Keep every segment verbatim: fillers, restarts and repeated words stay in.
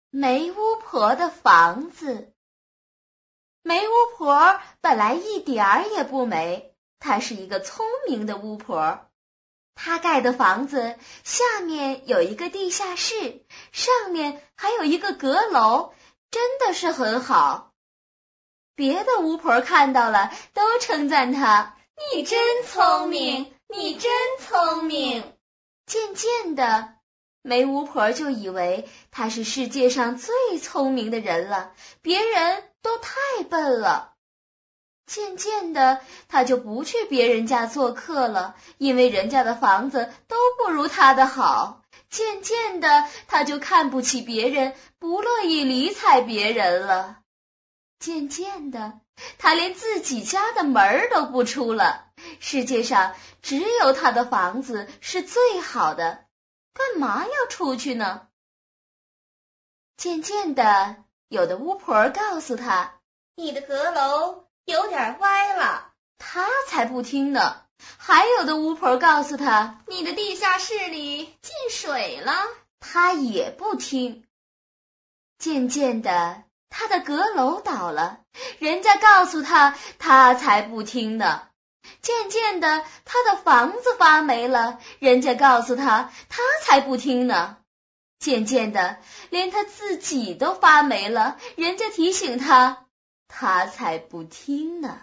煤巫婆的房子。煤巫婆本来一点儿也不煤，她是一个聪明的巫婆。她盖的房子下面有一个地下室，上面还有一个阁楼，真的是很好。别的巫婆看到了，都称赞她： 你真聪明，你真聪明。 渐渐的，煤巫婆就以为她是世界上最聪明的人了，别人都太笨了。渐渐的，她就不去别人家做客了，因为人家的房子都不如她的好。渐渐的，她就看不起别人，不乐意理睬别人了。渐渐的，她连自己家的门都不出了。世界上只有她的房子是最好的，干嘛要出去呢？渐渐的，有的巫婆告诉她， 你的阁楼有点歪了。 她才不听呢。还有的巫婆告诉她， 你的地下室里进水了。 她也不听。渐渐的，她的阁楼倒了，人家告诉她，她才不听呢。渐渐的，她的房子发霉了，人家告诉她，她才不听呢。渐渐的，连她自己都发霉了，人家提醒她，她才不听呢。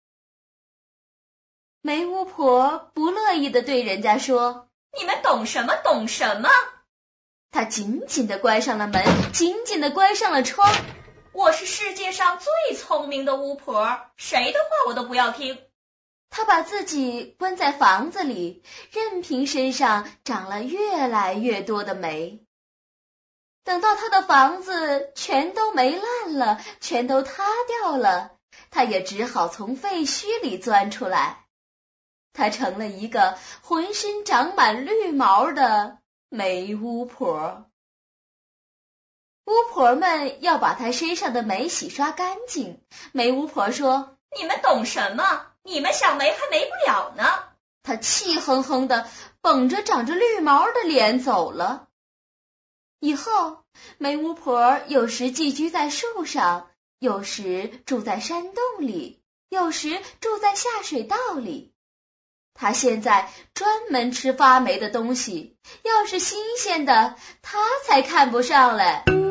煤巫婆不乐意地对人家说， 你们懂什么懂什么。 她紧紧地关上了门，紧紧地关上了窗。 我是世界上最聪明的巫婆，谁的话我都不要听。 她把自己关在房子里，任凭身上长了越来越多的煤。等到她的房子全都霉烂了，全都塌掉了，她也只好从废墟里钻出来。她成了一个浑身长满绿毛的煤巫婆。巫婆们要把她身上的煤洗刷干净。煤巫婆说， 你们懂什么？你们想没还没不了呢。 她气哼哼的绷着长着绿毛的脸走了。以后，煤巫婆有时寄居在树上，有时住在山洞里，有时住在下水道里。她现在专门吃发霉的东西，要是新鲜的，她才看不上嘞。